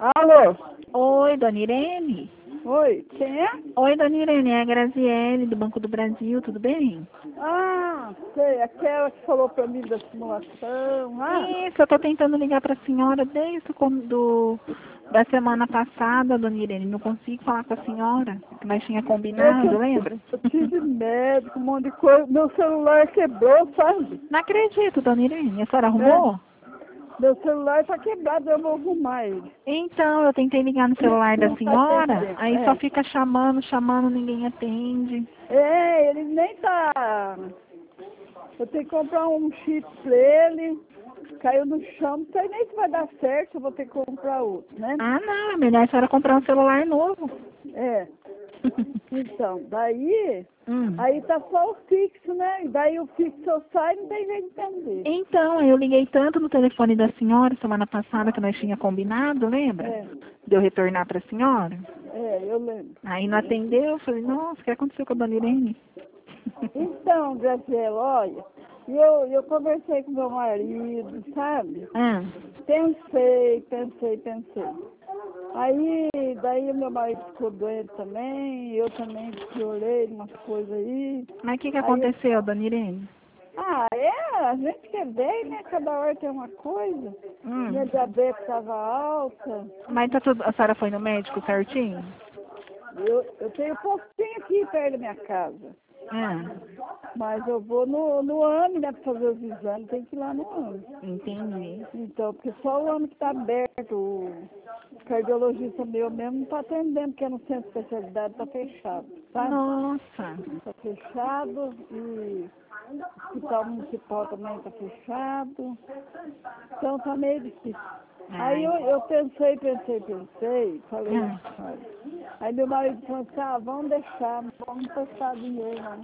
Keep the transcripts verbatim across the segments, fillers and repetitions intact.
Alô? Oi, dona Irene? Oi, quem é? Oi, dona Irene, é a Graziele, do Banco do Brasil, tudo bem? Ah, sei, aquela que falou pra mim da simulação. Ah, Isso, eu tô tentando ligar pra senhora desde o com- do, da semana passada, dona Irene, não consigo falar com a senhora, que nós tinha é que combinado, eu, lembra? eu tive médico, um monte de coisa. Meu celular quebrou, sabe? Não acredito, dona Irene, a senhora É, arrumou? meu celular tá quebrado, eu vou arrumar ele. Então, eu tentei ligar no celular da Não tá senhora, atendendo. aí só É. fica chamando, chamando, ninguém atende. É, ele nem tá. Eu tenho que comprar um chip pra ele. Caiu no chão, não sei nem se vai dar certo, eu vou ter que comprar outro, né? Ah, não, é melhor a senhora comprar um celular novo. É. Então, daí, Hum. aí tá só o fixo, né? E daí o fixo eu saio, não tem jeito de entender. Então, eu liguei tanto no telefone da senhora semana passada que nós tinha combinado, lembra? É, De eu retornar para a senhora. é, eu lembro. Aí não atendeu, eu falei, nossa, o que aconteceu com a dona Irene? Então, Graciela, olha, eu, eu conversei com meu marido, sabe? Ah, Pensei, pensei, pensei. Aí, daí meu marido ficou doente também, eu também piorei umas coisas aí. mas o que, que Aí eu, aconteceu, dona Irene? ah, é, a gente que é bem, né? Cada hora tem uma coisa. Hum, Minha diabetes estava alta. mas tá tudo, a senhora foi no médico certinho? Eu, eu tenho postinho aqui perto da minha casa. Ah, Mas eu vou no, no AME, né, para fazer os exames, tem que ir lá no AME. entendi. Então, porque só o AME que está aberto, o cardiologista meu mesmo não está atendendo, porque no centro de especialidade está fechado, sabe? Nossa, Está fechado e o hospital municipal também está fechado. Então tá meio difícil. Aí ai, eu, eu pensei, pensei, pensei, falei, ah. olha. Aí meu marido falou assim, ah, vamos deixar, não vamos prestar dinheiro não.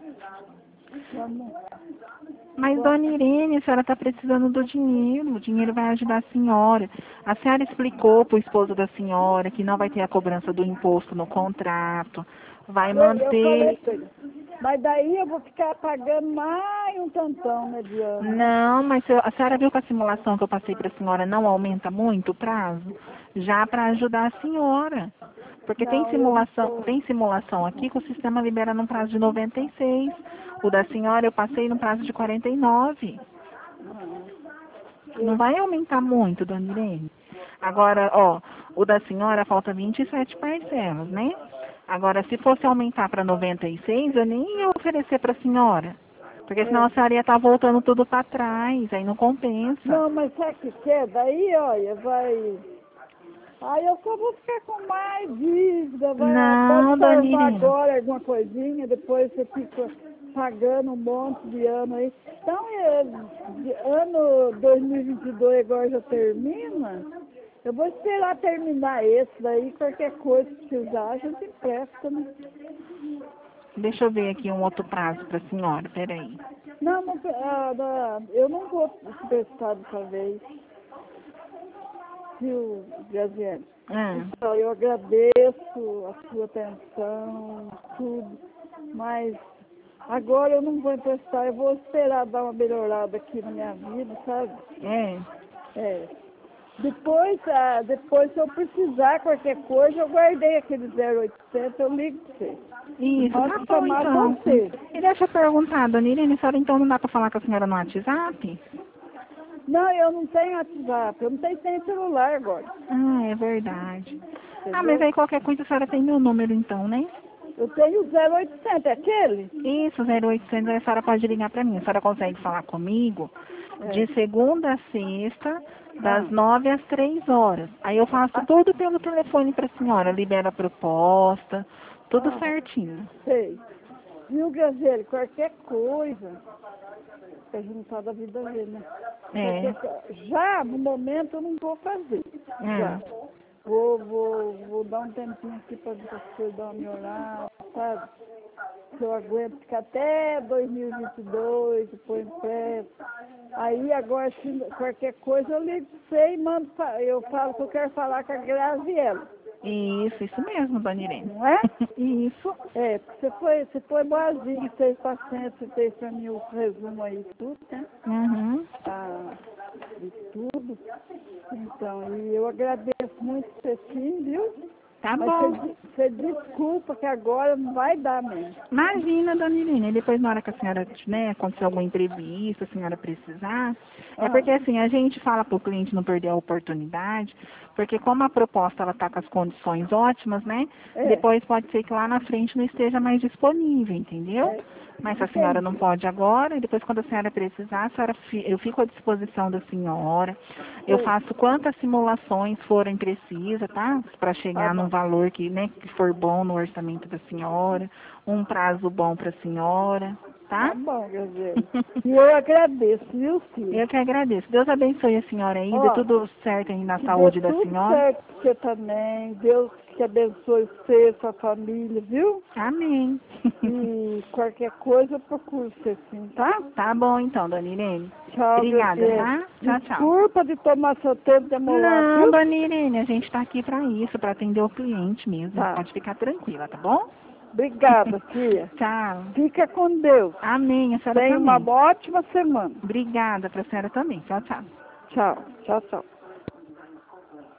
Vamos, Mas, vamos. dona Irene, a senhora está precisando do dinheiro. O dinheiro vai ajudar a senhora. A senhora explicou para o esposo da senhora que não vai ter a cobrança do imposto no contrato. Vai Eu, eu falei manter. pra ele, mas daí eu vou ficar pagando mais um tantão, né, de ano, né? Não, mas eu- a senhora viu que a simulação que eu passei para a senhora não aumenta muito o prazo? Já para ajudar a senhora. Porque tem Não, eu não simulação, tô. tem simulação aqui que o sistema libera num prazo de noventa e seis. O da senhora eu passei no prazo de quarenta e nove. Não, Não eu, vai aumentar muito, dona Irene. Agora, ó, o da senhora falta vinte e sete parcelas, né? Agora, se fosse aumentar para noventa e seis, eu nem ia oferecer para a senhora. Porque senão é. a senhora ia estar voltando tudo para trás, aí não compensa. Não, mas sabe o que que é? Daí, olha, vai. Aí eu só vou ficar com mais dívida, vai, pode Não, dona salvar Irene. agora alguma coisinha, depois você fica pagando um monte de ano aí. Então, é, de ano dois mil e vinte e dois agora já termina, eu vou esperar terminar esse daí, qualquer coisa que precisar, a gente empresta, né? Deixa eu ver aqui um outro prazo para a senhora, peraí. Não, não, ah, não, eu não vou emprestar dessa vez, viu, Graziane? Ah, Então, eu agradeço a sua atenção, tudo, mas agora eu não vou emprestar, eu vou esperar dar uma melhorada aqui na minha vida, sabe? é. É. Depois, ah, depois, se eu precisar qualquer coisa, eu guardei aquele zero oitocentos, eu ligo para você. Isso, tá Posso bom chamar então. você. E deixa eu perguntar, dona Irene, a senhora então não dá para falar com a senhora no WhatsApp? Não, eu não tenho WhatsApp, eu não tenho nem celular agora, Ah, é verdade. Ah, mas entendeu? aí qualquer coisa a senhora tem meu número então, né? Eu tenho zero oitocentos, é aquele? Isso, zero oitocentos, aí a senhora pode ligar para mim. A senhora consegue falar comigo É. de segunda a sexta, das Ah, nove às três horas. Aí eu faço ah, tudo pelo telefone para a senhora, libero a proposta, tudo ah, certinho. sei. Viu, Graziele, qualquer coisa, é juntar da vida dele, né? É, Qualquer co- Já, no momento, eu não vou fazer. Já. é. Vou, vou, vou dar um tempinho aqui para as coisas dar uma melhorada, sabe? Se eu aguento ficar até dois mil e vinte e dois, depois empresto. Aí, agora, se qualquer coisa, eu ligo para você e mando, fa- eu falo que eu quero falar com a Graziela, Isso, isso mesmo, dona Irene. não é? Isso. É, porque você foi, você foi boazinha, fez paciência, você fez para mim o resumo aí, tudo, né? Uhum. Ah, de tudo. Então, e eu agradeço muito você sim, viu? Tá Mas bom. você, você desculpa que agora não vai dar mesmo. Imagina, dona Irene, depois na hora que a senhora, né, acontecer algum imprevisto, a senhora precisar. É Ah, porque assim, a gente fala para o cliente não perder a oportunidade, porque como a proposta ela está com as condições ótimas, né? é, Depois pode ser que lá na frente não esteja mais disponível, entendeu? é, Mas se a senhora não entendi. pode agora, e depois quando a senhora precisar, a senhora, fi- eu fico à disposição da senhora. Eu Sei. faço quantas simulações forem precisas, tá? Para Tá chegar num bom. valor que, né, que for bom no orçamento da senhora, um prazo bom para a senhora, Tá tá? bom, Gabriel. E eu agradeço, viu, filho? Eu que agradeço. Deus abençoe a senhora aí, dê Ó, tudo certo aí na que dê saúde da tudo senhora. certo pra você também. Deus que abençoe você, sua família, viu? Amém. E qualquer coisa eu procuro você sim, tá? Tá bom então, dona Irene. Tchau, Obrigada, Gabriel. tá? Tchau, tchau. Desculpa de tomar seu tempo demorado, Não, viu? dona Irene, a gente está aqui para isso, para atender o cliente mesmo. Tá. Pode ficar tranquila, tá bom? Obrigada, filha. Tchau. Fica com Deus. Amém, a senhora Tenha uma também. ótima semana. Obrigada para a senhora também. Tchau, tchau. Tchau. Tchau, tchau.